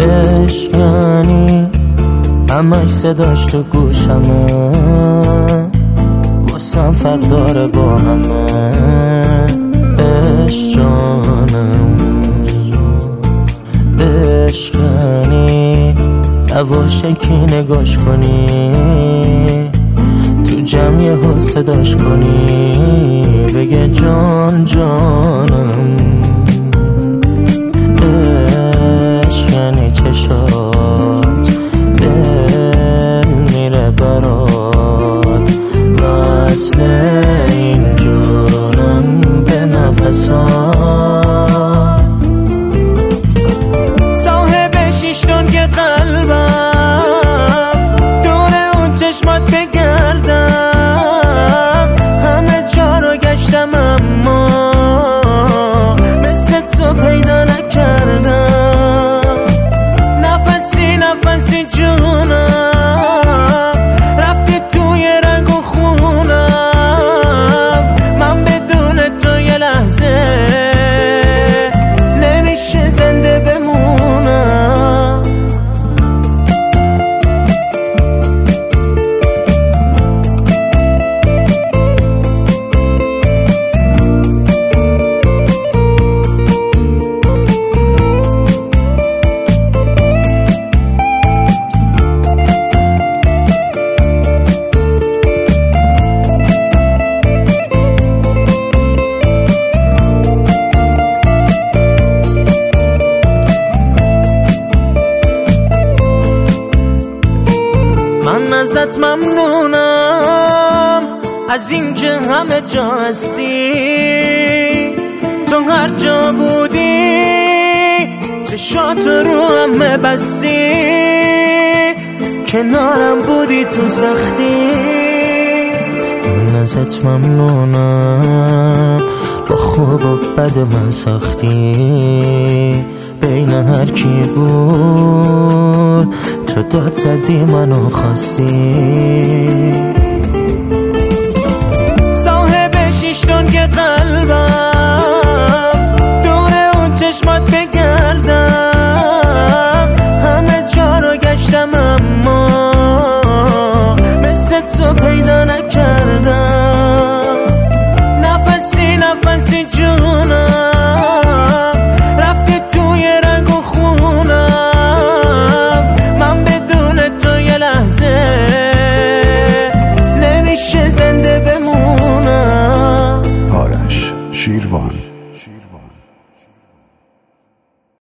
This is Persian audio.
عشق یعنی همش صداش تو گوشمه، واسم فرق داره با همه. عشق جانم، عشق یعنی یواشکی نگاش کنی، تو جمع یهو صداش کنی، بگه جان جانم. عشق یعنی چشات دل میره برات، وصل این جانم به نفسات. صاحب شیشتون که قلبم دور اون چشمات بگردم، همه جا رو گشتم اما مثل تو پیدا نکردم. نفسی نفسی جونم رفتی توی رنگ و خونم، من بدون تو یه لحظه نمیشه زنده بمونم. من ازت ممنونم از این که همه جا هستی، تو هر جا بودی چشات رو همه بستی، کنارم بودی تو سختی. من ازت ممنونم با خوب و بد من ساختی، بین هر کی بود تو داد زدی منو خواستی. صاحب شیشتون که قلبم دور اون چشمات بگردم، همه جا رو گشتم اما مثل تو پیدا نکردم. نفسی نفسی جونم رفتی توی رنگ و خونم، من بدون تو یه لحظه نمیشه زنده بمونم. آرش شیروان.